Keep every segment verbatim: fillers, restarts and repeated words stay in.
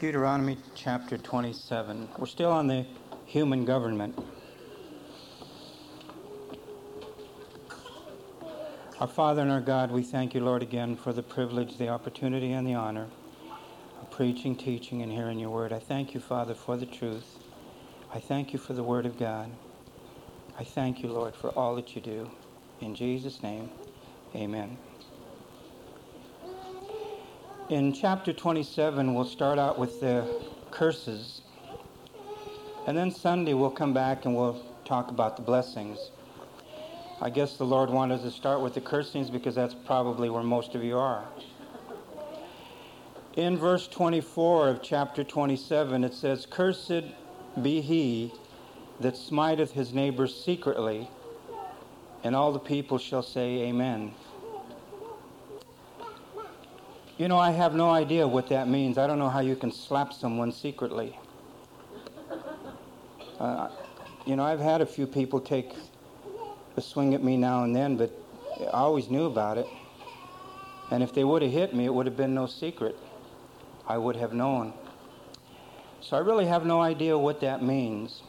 Deuteronomy chapter twenty-seven. We're still on the human government. Our Father and our God, we thank you, Lord, again for the privilege, the opportunity, and the honor of preaching, teaching, and hearing your word. I thank you, Father, for the truth. I thank you for the word of God. I thank you, Lord, for all that you do. In Jesus' name, amen. In chapter twenty-seven, we'll start out with the curses. And then Sunday, we'll come back and we'll talk about the blessings. I guess the Lord wanted us to start with the cursings because that's probably where most of you are. In verse twenty-four of chapter twenty-seven, it says, "Cursed be he that smiteth his neighbor secretly, and all the people shall say, Amen." You know, I have no idea what that means. I don't know how you can slap someone secretly. Uh, you know, I've had a few people take a swing at me now and then, but I always knew about it. And if they would have hit me, it would have been no secret. I would have known. So I really have no idea what that means.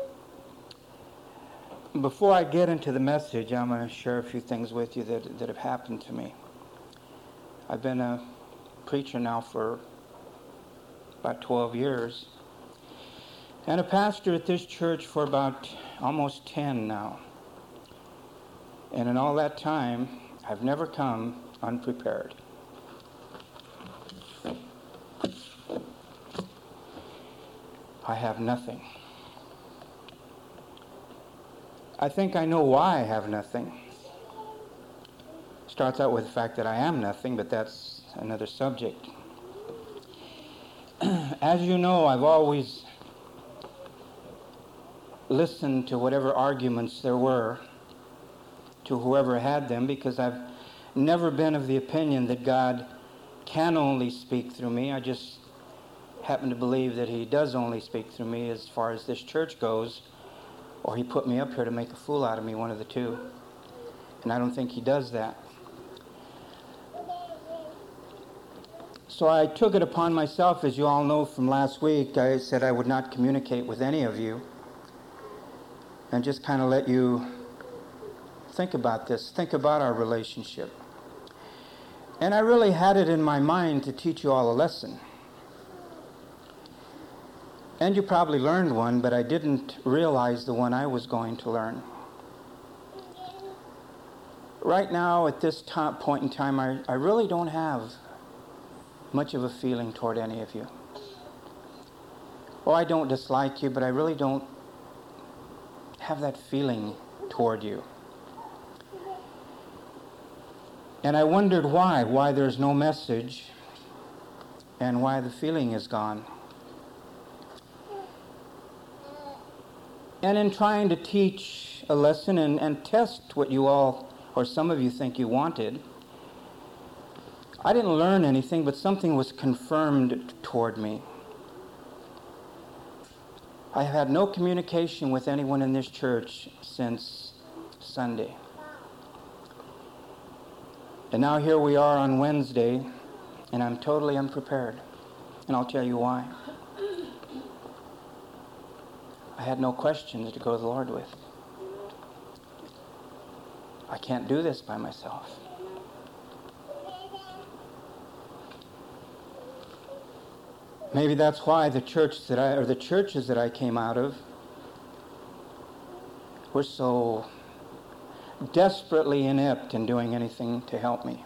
Before I get into the message, I'm going to share a few things with you that, that have happened to me. I've been a preacher now for about twelve years, and a pastor at this church for about almost ten now. And in all that time, I've never come unprepared. I have nothing. I think I know why I have nothing. Starts out with the fact that I am nothing, but that's another subject. As you know, I've always listened to whatever arguments there were to whoever had them, because I've never been of the opinion that God can only speak through me. I just happen to believe that he does only speak through me as far as this church goes, or he put me up here to make a fool out of me, one of the two. And I don't think he does that. So I took it upon myself, as you all know from last week, I said I would not communicate with any of you, and just kind of let you think about this, think about our relationship. And I really had it in my mind to teach you all a lesson. And you probably learned one, but I didn't realize the one I was going to learn. Right now, at this time, point in time, I, I really don't have much of a feeling toward any of you. Oh, I don't dislike you, but I really don't have that feeling toward you. And I wondered why, why there's no message, and why the feeling is gone. And in trying to teach a lesson and, and test what you all, or some of you think you wanted, I didn't learn anything, but something was confirmed toward me. I have had no communication with anyone in this church since Sunday. And now here we are on Wednesday, and I'm totally unprepared. And I'll tell you why. I had no questions to go to the Lord with. I can't do this by myself. Maybe that's why the church that I, or the churches that I came out of were so desperately inept in doing anything to help me.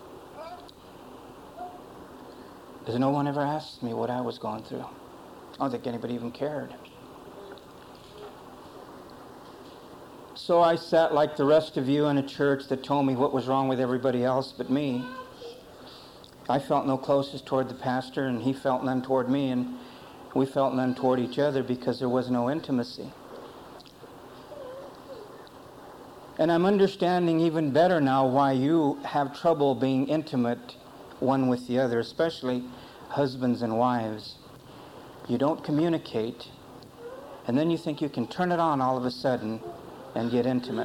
Because no one ever asked me what I was going through. I don't think anybody even cared. So I sat like the rest of you in a church that told me what was wrong with everybody else but me. I felt no closest toward the pastor, and he felt none toward me, and we felt none toward each other because there was no intimacy. And I'm understanding even better now why you have trouble being intimate one with the other, especially husbands and wives. You don't communicate, and then you think you can turn it on all of a sudden and get intimate.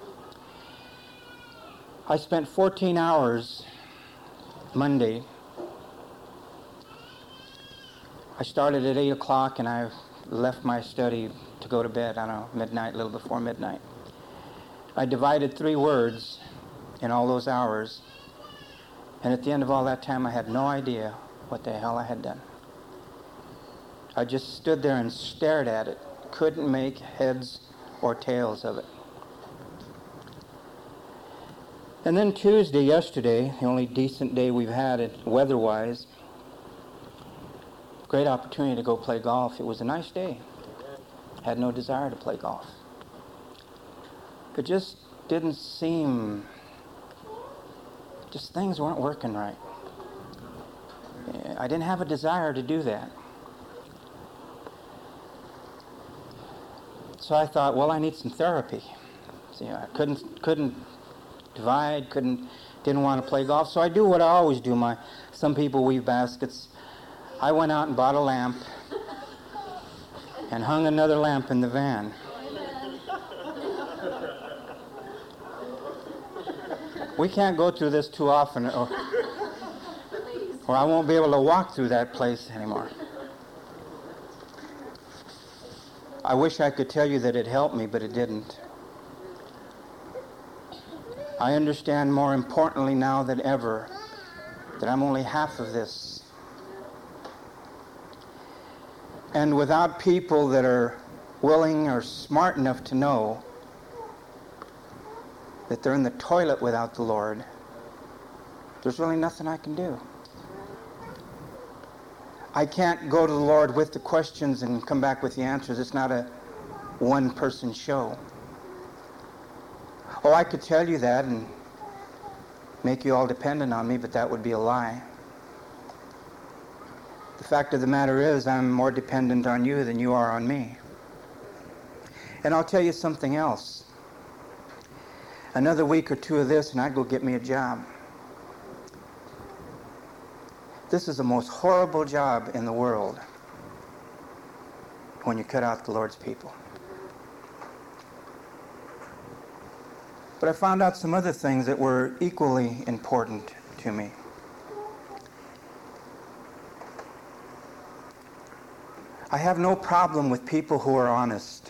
I spent fourteen hours Monday I started at eight o'clock and I left my study to go to bed, I don't know, midnight, a little before midnight. I divided three words in all those hours, and at the end of all that time I had no idea what the hell I had done. I just stood there and stared at it, couldn't make heads or tails of it. And then Tuesday, yesterday, the only decent day we've had it weather-wise, great opportunity to go play golf. It was a nice day. Had no desire to play golf. It just didn't seem, just things weren't working right. I didn't have a desire to do that. So I thought, well, I need some therapy. So, you know, I couldn't couldn't divide, couldn't didn't want to play golf. So I do what I always do. My some people weave baskets. I went out and bought a lamp and hung another lamp in the van. We can't go through this too often, or, or I won't be able to walk through that place anymore. I wish I could tell you that it helped me, but it didn't. I understand more importantly now than ever that I'm only half of this. And without people that are willing or smart enough to know that they're in the toilet without the Lord, there's really nothing I can do. I can't go to the Lord with the questions and come back with the answers. It's not a one-person show. Oh, I could tell you that and make you all dependent on me, but that would be a lie. The fact of the matter is, I'm more dependent on you than you are on me. And I'll tell you something else. Another week or two of this and I'd go get me a job. This is the most horrible job in the world when you cut out the Lord's people. But I found out some other things that were equally important to me. I have no problem with people who are honest.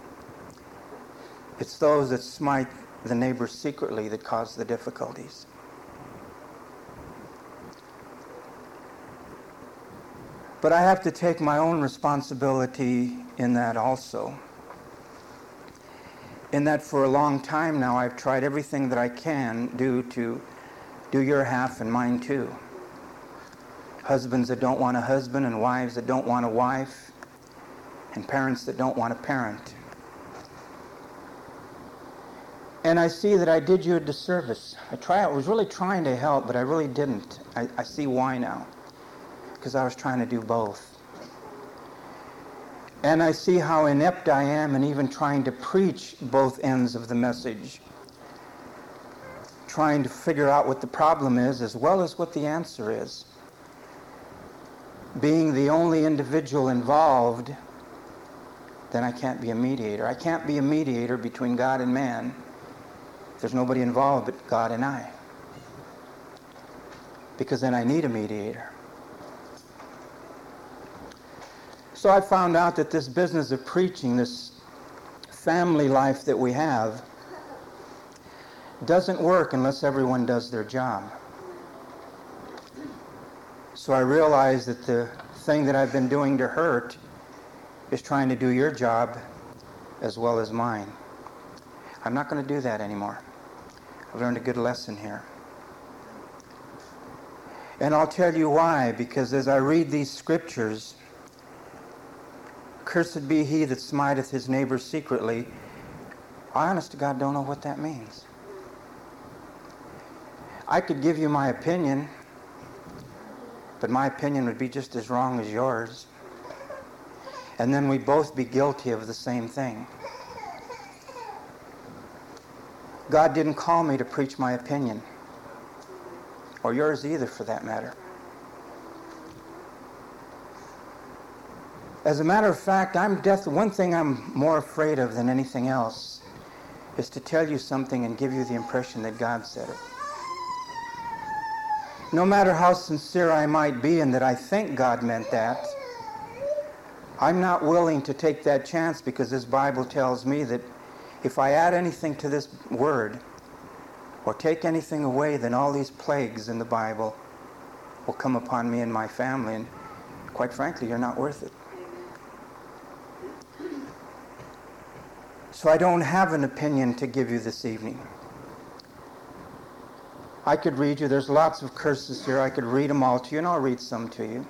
It's those that smite the neighbor secretly that cause the difficulties. But I have to take my own responsibility in that also. In that for a long time now I've tried everything that I can do to do your half and mine too. Husbands that don't want a husband and wives that don't want a wife and parents that don't want a parent. And I see that I did you a disservice. I try, I was really trying to help, but I really didn't. I, I see why now. Because I was trying to do both. And I see how inept I am in even trying to preach both ends of the message. Trying to figure out what the problem is as well as what the answer is. Being the only individual involved, then I can't be a mediator. I can't be a mediator between God and man. There's nobody involved but God and I. Because then I need a mediator. So I found out that this business of preaching, this family life that we have, doesn't work unless everyone does their job. So I realized that the thing that I've been doing to hurt is trying to do your job as well as mine. I'm not going to do that anymore. I've learned a good lesson here. And I'll tell you why, because as I read these scriptures, cursed be he that smiteth his neighbor secretly, I honest to God don't know what that means. I could give you my opinion, but my opinion would be just as wrong as yours. And then we'd both be guilty of the same thing. God didn't call me to preach my opinion, or yours either for that matter. As a matter of fact, I'm death. One thing I'm more afraid of than anything else is to tell you something and give you the impression that God said it. No matter how sincere I might be and that I think God meant that, I'm not willing to take that chance because this Bible tells me that if I add anything to this word or take anything away, then all these plagues in the Bible will come upon me and my family, and quite frankly, you're not worth it. So I don't have an opinion to give you this evening. I could read you, there's lots of curses here, I could read them all to you, and I'll read some to you.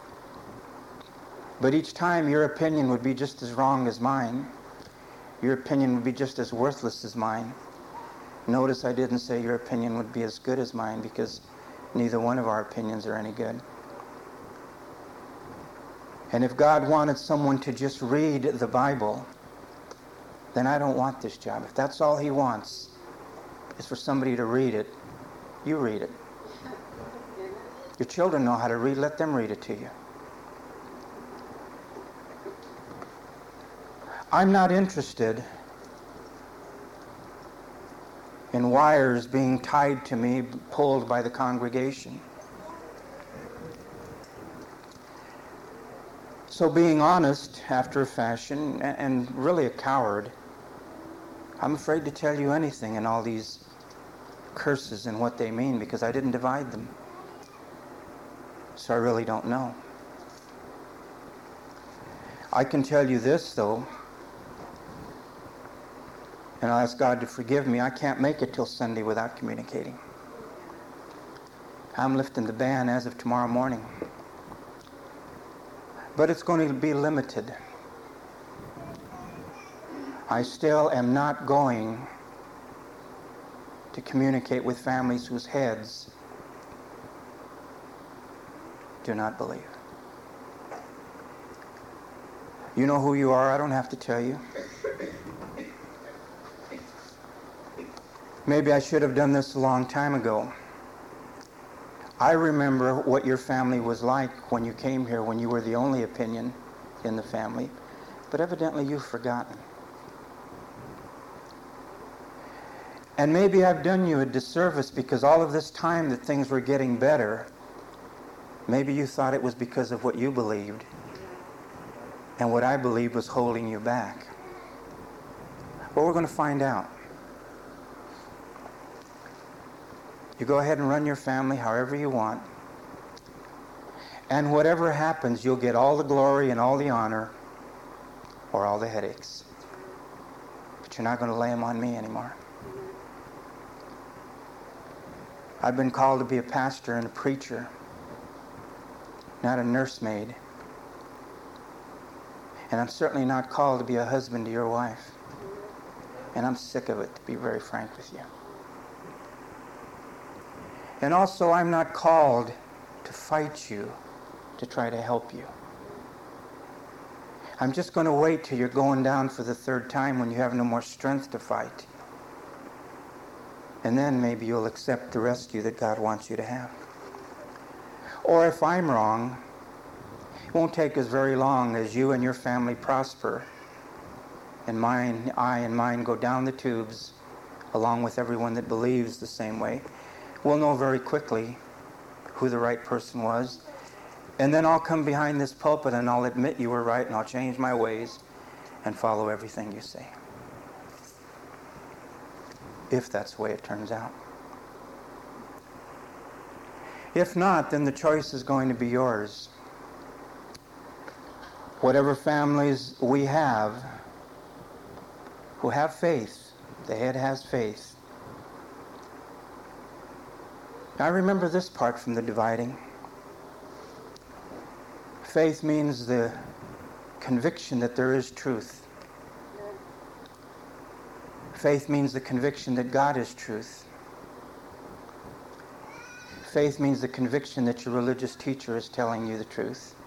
But each time your opinion would be just as wrong as mine. Your opinion would be just as worthless as mine. Notice I didn't say your opinion would be as good as mine, because neither one of our opinions are any good. And if God wanted someone to just read the Bible, then I don't want this job. If that's all he wants is for somebody to read it, you read it. Your children know how to read, let them read it to you. I'm not interested in wires being tied to me, pulled by the congregation. So being honest, after a fashion, and really a coward, I'm afraid to tell you anything in all these curses and what they mean, because I didn't divide them. So I really don't know. I can tell you this, though, and I'll ask God to forgive me. I can't make it till Sunday without communicating. I'm lifting the ban as of tomorrow morning. But it's going to be limited. I still am not going to communicate with families whose heads do not believe. You know who you are, I don't have to tell you. Maybe I should have done this a long time ago. I remember what your family was like when you came here, when you were the only opinion in the family, but evidently you've forgotten. And maybe I've done you a disservice, because all of this time that things were getting better, maybe you thought it was because of what you believed, and what I believed was holding you back. Well, we're going to find out. You go ahead and run your family however you want. And whatever happens, you'll get all the glory and all the honor, or all the headaches. But you're not going to lay them on me anymore. I've been called to be a pastor and a preacher, not a nursemaid. And I'm certainly not called to be a husband to your wife. And I'm sick of it, to be very frank with you. And also, I'm not called to fight you, to try to help you. I'm just going to wait till you're going down for the third time when you have no more strength to fight. And then maybe you'll accept the rescue that God wants you to have. Or if I'm wrong, it won't take us very long as you and your family prosper, and mine, I and mine go down the tubes, along with everyone that believes the same way. We'll know very quickly who the right person was. And then I'll come behind this pulpit and I'll admit you were right, and I'll change my ways and follow everything you say. If that's the way it turns out. If not, then the choice is going to be yours. Whatever families we have who have faith, the head has faith. Now remember this part from the dividing. Faith means the conviction that there is truth. Faith means the conviction that God is truth. Faith means the conviction that your religious teacher is telling you the truth.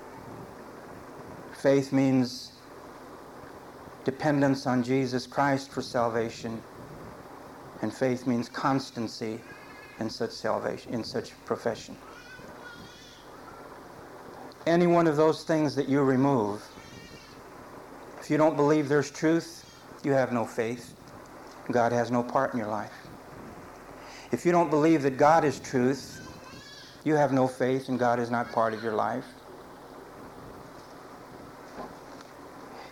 Faith means dependence on Jesus Christ for salvation. And faith means constancy in such salvation, in such profession. Any one of those things that you remove, if you don't believe there's truth, you have no faith. God has no part in your life. If you don't believe that God is truth, you have no faith, and God is not part of your life.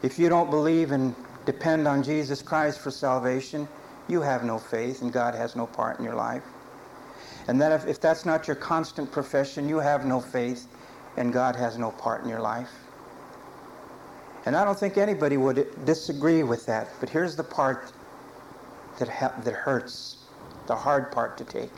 If you don't believe and depend on Jesus Christ for salvation, you have no faith and God has no part in your life. And that if, if that's not your constant profession, you have no faith and God has no part in your life. And I don't think anybody would disagree with that. But here's the part that, ha- that hurts, the hard part to take.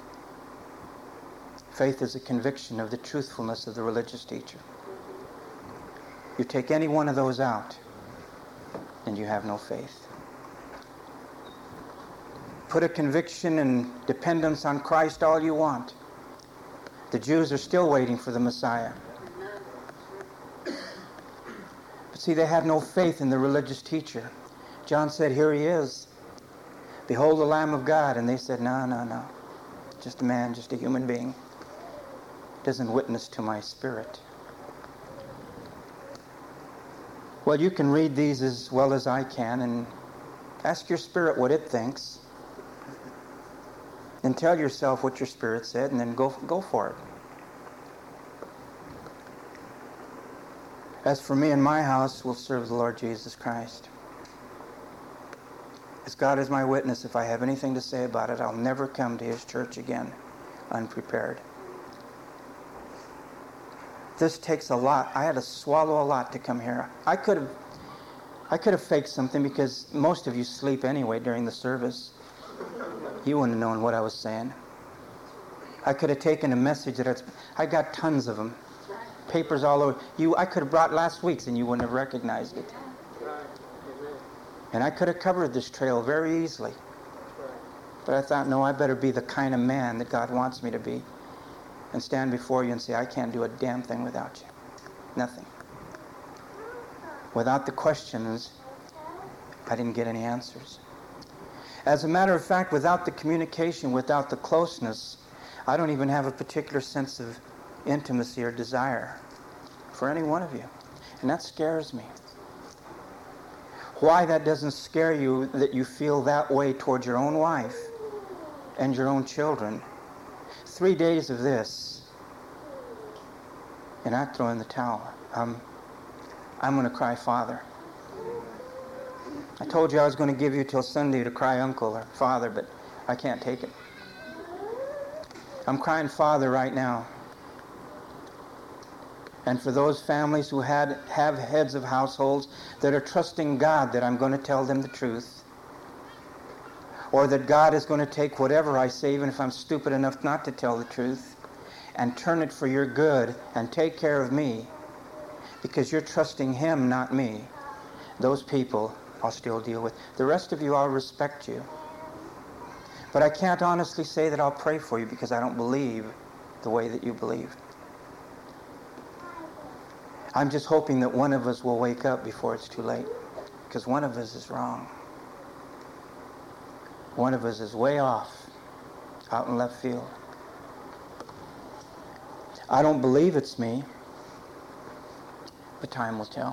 Faith is a conviction of the truthfulness of the religious teacher. You take any one of those out, and you have no faith. Put a conviction and dependence on Christ all you want. The Jews are still waiting for the Messiah. But see, they had no faith in the religious teacher. John said, here he is. Behold the Lamb of God. And they said, no, no, no. Just a man, just a human being. Doesn't witness to my spirit. Well, you can read these as well as I can and ask your spirit what it thinks. And tell yourself what your spirit said and then go, go for it. As for me and my house, we'll serve the Lord Jesus Christ. As God is my witness, if I have anything to say about it, I'll never come to his church again unprepared. This takes a lot. I had to swallow a lot to come here. I could have I could have faked something because most of you sleep anyway during the service. You wouldn't have known what I was saying. I could have taken a message that I'd, I got tons of them. Papers all over. You, I could have brought last week's and you wouldn't have recognized it. And I could have covered this trail very easily. But I thought, no, I better be the kind of man that God wants me to be. And stand before you and say, I can't do a damn thing without you. Nothing. Without the questions, I didn't get any answers. As a matter of fact, without the communication, without the closeness, I don't even have a particular sense of intimacy or desire for any one of you. And that scares me. Why that doesn't scare you, that you feel that way towards your own wife and your own children. Three days of this, and I throw in the towel. Um, I'm going to cry Father. I told you I was going to give you till Sunday to cry Uncle or Father, but I can't take it. I'm crying Father right now. And for those families who had have heads of households that are trusting God that I'm going to tell them the truth, or that God is going to take whatever I say, even if I'm stupid enough not to tell the truth, and turn it for your good and take care of me, because you're trusting him, not me. Those people I'll still deal with. The rest of you, I'll respect you. But I can't honestly say that I'll pray for you because I don't believe the way that you believe. I'm just hoping that one of us will wake up before it's too late, because one of us is wrong. One of us is way off, out in left field. I don't believe it's me, but time will tell.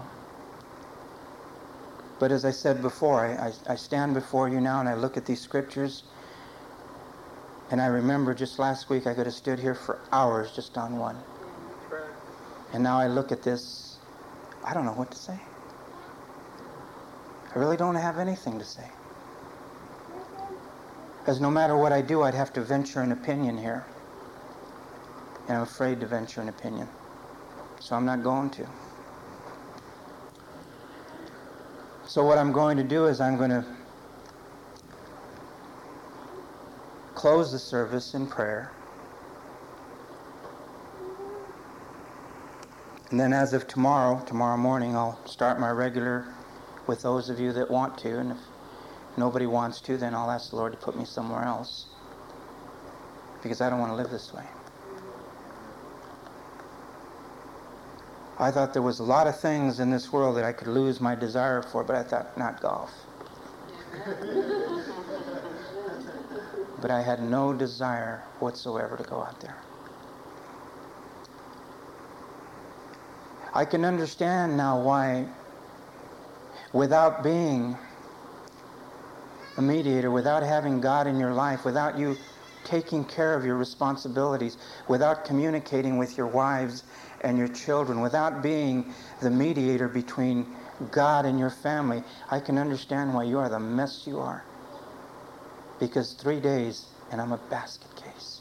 But as I said before, I, I, I stand before you now and I look at these scriptures, and I remember just last week I could have stood here for hours just on one. And now I look at this, I don't know what to say. I really don't have anything to say. Because no matter what I do, I'd have to venture an opinion here. And I'm afraid to venture an opinion. So I'm not going to. So what I'm going to do is I'm going to close the service in prayer. And then as of tomorrow, tomorrow morning, I'll start my regular with those of you that want to. And if nobody wants to, then I'll ask the Lord to put me somewhere else. Because I don't want to live this way. I thought there was a lot of things in this world that I could lose my desire for, but I thought, not golf. But I had no desire whatsoever to go out there. I can understand now why, without being a mediator, without having God in your life, without you taking care of your responsibilities, without communicating with your wives and your children, without being the mediator between God and your family, I can understand why you are the mess you are. Because three days and I'm a basket case.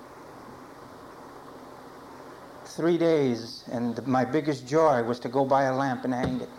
Three days and the, my biggest joy was to go buy a lamp and hang it.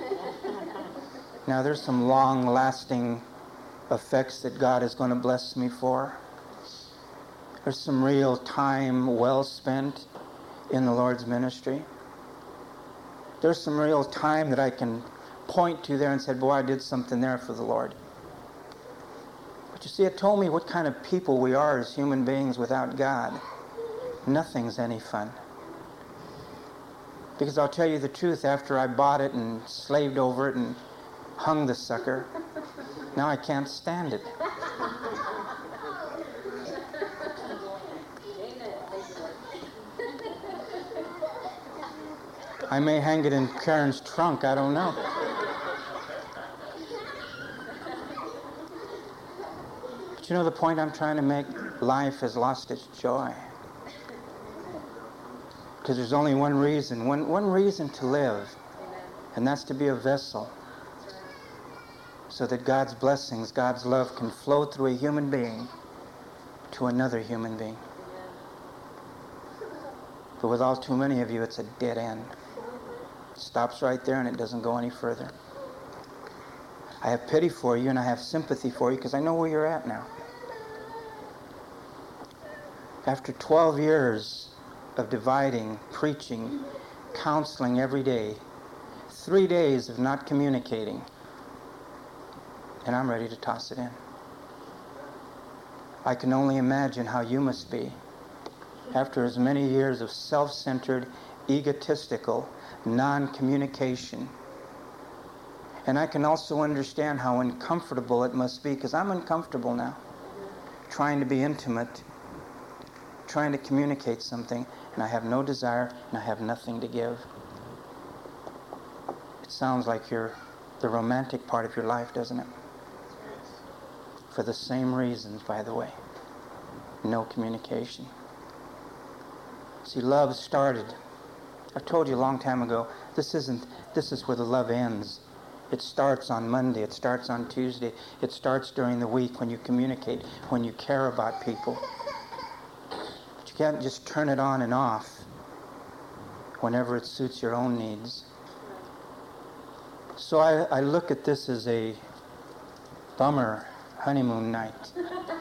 Now there's some long-lasting effects that God is going to bless me for. There's some real time well spent in the Lord's ministry. There's some real time that I can point to there and say, boy, I did something there for the Lord. But you see, it told me what kind of people we are as human beings without God. Nothing's any fun. Because I'll tell you the truth, after I bought it and slaved over it and hung the sucker, now I can't stand it. I may hang it in Karen's trunk, I don't know. But you know the point I'm trying to make? Life has lost its joy. Because there's only one reason, one, one reason to live, and that's to be a vessel. So that God's blessings, God's love can flow through a human being to another human being. But with all too many of you, it's a dead end. It stops right there and it doesn't go any further. I have pity for you and I have sympathy for you because I know where you're at now. After twelve years of dividing, preaching, counseling every day, three days of not communicating, and I'm ready to toss it in. I can only imagine how you must be after as many years of self-centered, egotistical, non-communication. And I can also understand how uncomfortable it must be, because I'm uncomfortable now, trying to be intimate, trying to communicate something, and I have no desire and I have nothing to give. It sounds like you're the romantic part of your life, doesn't it? For the same reasons, by the way. No communication. See, love started. I told you a long time ago, this isn't, this is where the love ends. It starts on Monday, it starts on Tuesday, it starts during the week when you communicate, when you care about people. But you can't just turn it on and off whenever it suits your own needs. So I, I look at this as a bummer honeymoon night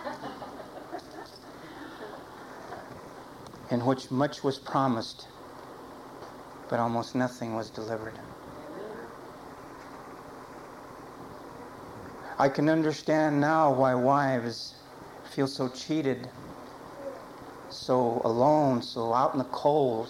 in which much was promised, but almost nothing was delivered. I can understand now why wives feel so cheated, so alone, so out in the cold.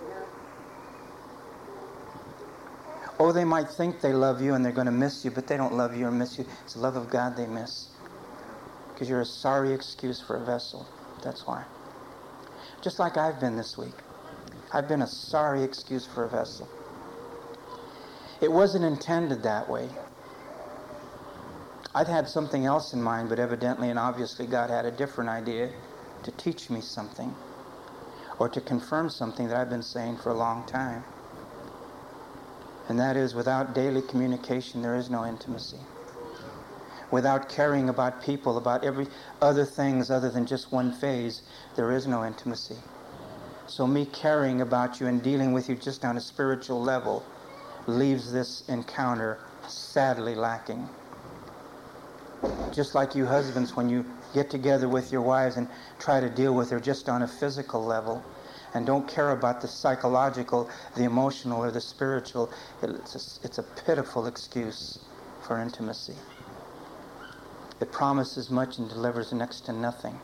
Oh, they might think they love you and they're going to miss you, but they don't love you or miss you. It's the love of God they miss. Because you're a sorry excuse for a vessel. That's why. Just like I've been this week. I've been a sorry excuse for a vessel. It wasn't intended that way. I'd had something else in mind, but evidently and obviously God had a different idea to teach me something or to confirm something that I've been saying for a long time. And that is, without daily communication, there is no intimacy. Without caring about people, about every other things other than just one phase, there is no intimacy. So me caring about you and dealing with you just on a spiritual level leaves this encounter sadly lacking. Just like you husbands, when you get together with your wives and try to deal with her just on a physical level, and don't care about the psychological, the emotional, or the spiritual, it's a, it's a pitiful excuse for intimacy. It promises much and delivers next to nothing.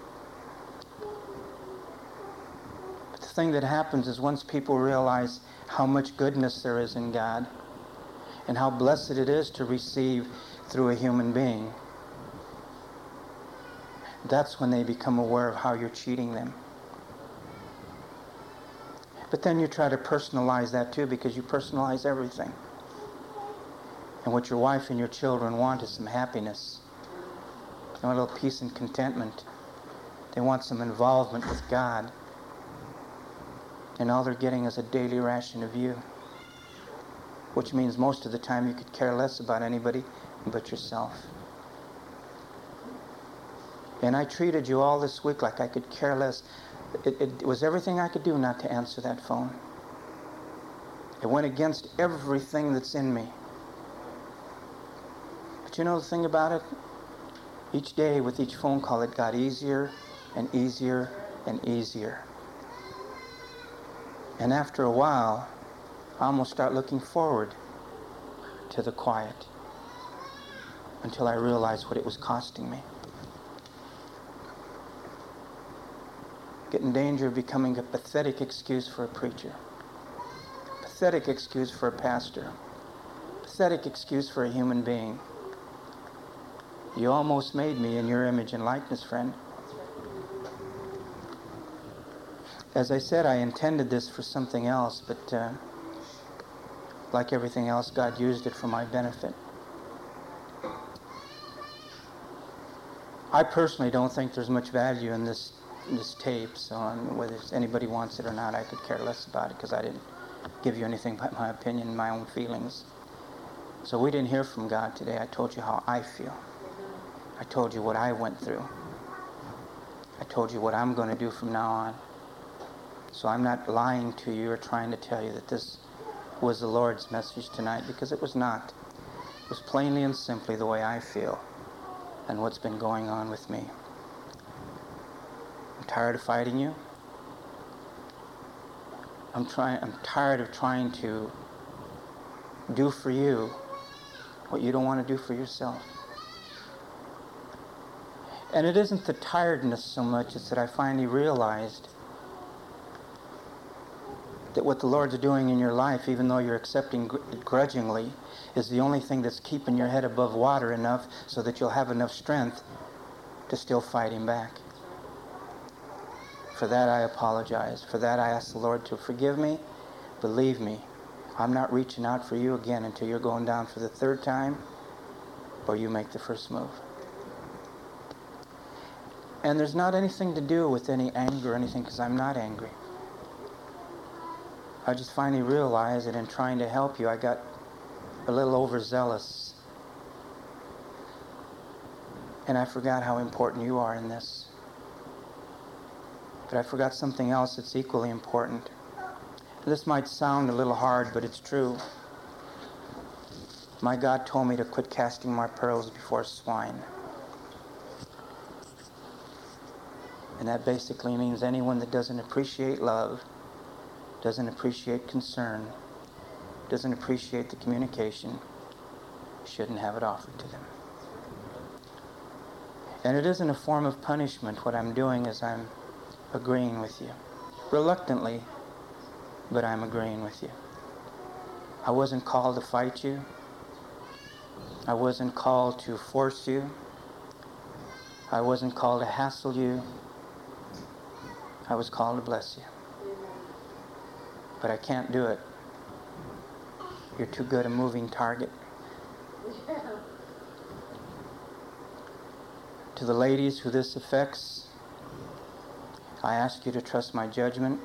But the thing that happens is once people realize how much goodness there is in God and how blessed it is to receive through a human being, that's when they become aware of how you're cheating them. But then you try to personalize that too, because you personalize everything. And what your wife and your children want is some happiness, and a little peace and contentment. They want some involvement with God. And all they're getting is a daily ration of you. Which means most of the time you could care less about anybody but yourself. And I treated you all this week like I could care less. It, it was everything I could do not to answer that phone. It went against everything that's in me. But you know the thing about it? Each day with each phone call it got easier and easier and easier. And after a while, I almost start looking forward to the quiet until I realized what it was costing me. Get in danger of becoming a pathetic excuse for a preacher. Pathetic excuse for a pastor. Pathetic excuse for a human being. You almost made me in your image and likeness, friend. As I said, I intended this for something else, but uh, like everything else, God used it for my benefit. I personally don't think there's much value in this this tape, so um, whether anybody wants it or not, I could care less about it because I didn't give you anything but my opinion and my own feelings. So we didn't hear from God today. I told you how I feel. I told you what I went through. I told you what I'm going to do from now on. So I'm not lying to you or trying to tell you that this was the Lord's message tonight, because it was not. It was plainly and simply the way I feel and what's been going on with me. I'm tired of fighting you. I'm trying I'm tired of trying to do for you what you don't want to do for yourself. And it isn't the tiredness so much, it's that I finally realized that what the Lord's doing in your life, even though you're accepting it grudgingly, is the only thing that's keeping your head above water enough so that you'll have enough strength to still fight Him back. For that I apologize. For that I ask the Lord to forgive me. Believe me, I'm not reaching out for you again until you're going down for the third time or you make the first move. And there's not anything to do with any anger or anything, because I'm not angry. I just finally realized that in trying to help you, I got a little overzealous. And I forgot how important you are in this. But I forgot something else that's equally important. This might sound a little hard, but it's true. My God told me to quit casting my pearls before swine. And that basically means anyone that doesn't appreciate love, doesn't appreciate concern, doesn't appreciate the communication, shouldn't have it offered to them. And it isn't a form of punishment. What I'm doing is I'm agreeing with you. Reluctantly, but I'm agreeing with you. I wasn't called to fight you. I wasn't called to force you. I wasn't called to hassle you. I was called to bless you. But I can't do it. You're too good a moving target. To the ladies who this affects, I ask you to trust my judgment.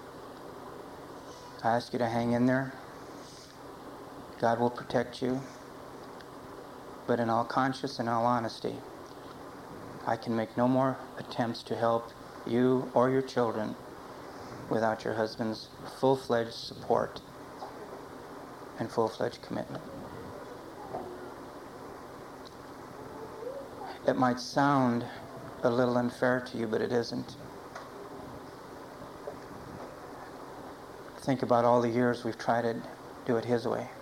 I ask you to hang in there. God will protect you. But in all conscience and all honesty, I can make no more attempts to help you or your children without your husband's full-fledged support and full-fledged commitment. It might sound a little unfair to you, but it isn't. Think about all the years we've tried to do it His way.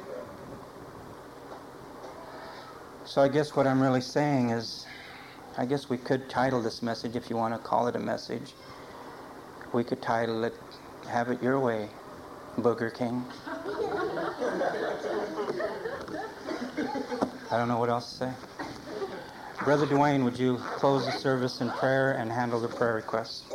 So I guess what I'm really saying is, I guess we could title this message, if you want to call it a message, we could title it, Have It Your Way, Booger King. I don't know what else to say. Brother Dwayne, would you close the service in prayer and handle the prayer requests?